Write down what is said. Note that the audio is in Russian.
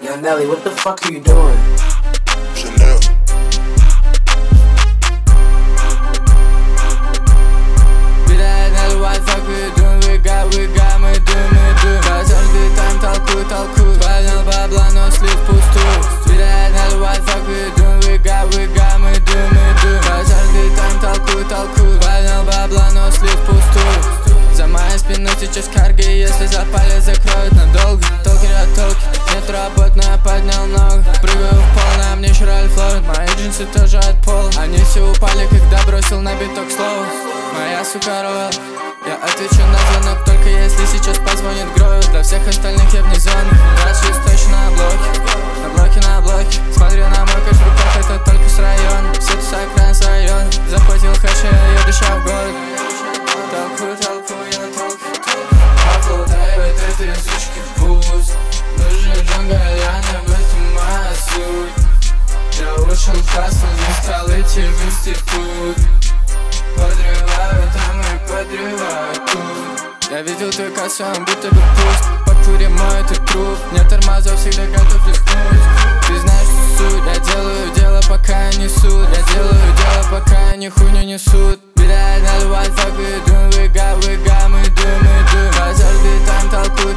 Yo, Nelly, what the fuck are you doing? Chanel. What fuck we doing? We got, мы do. Каждый тайм толкуют. Понял бабла, но слив пустую. What fuck we doing? We got, мы do. Каждый тайм толкуют. Понял бабла, но слив пустую. За моей спиной сейчас карги, если запали, закроют надолго. Толкер от толки, нет работ, но я поднял ногу. Прыгаю в пол, на мне Ральф Лорен. Мои джинсы тоже от пола. Они все упали, когда бросил на биток слово. Моя сука роял. Я отвечу на звонок, только если сейчас позвонит Грою. Для всех остальных я вне зоны. Драчусь точно на блоке. Смотрю на мой кэш в руках, это только с района. Все тусак с района. Захватил хэш, я еду ща в город. Толкую, я толкаю. Оплутаю от этой сучки пусть. Нужен джунгаляна, в этом моя суть. Я ушел в хастл, не стал идти в институт. Подрываю там и подрываю тут. Я видел твой кассу, он будто бы пуст. Под фуре мой ты труп. Нет тормозов, всегда готов рискнуть. Ты знаешь, что суть. Я делаю дело, пока я несу. Я делаю дело, пока они хуйню несут. What fuck we doing? We got, мы do. Каждый тайм толкуют.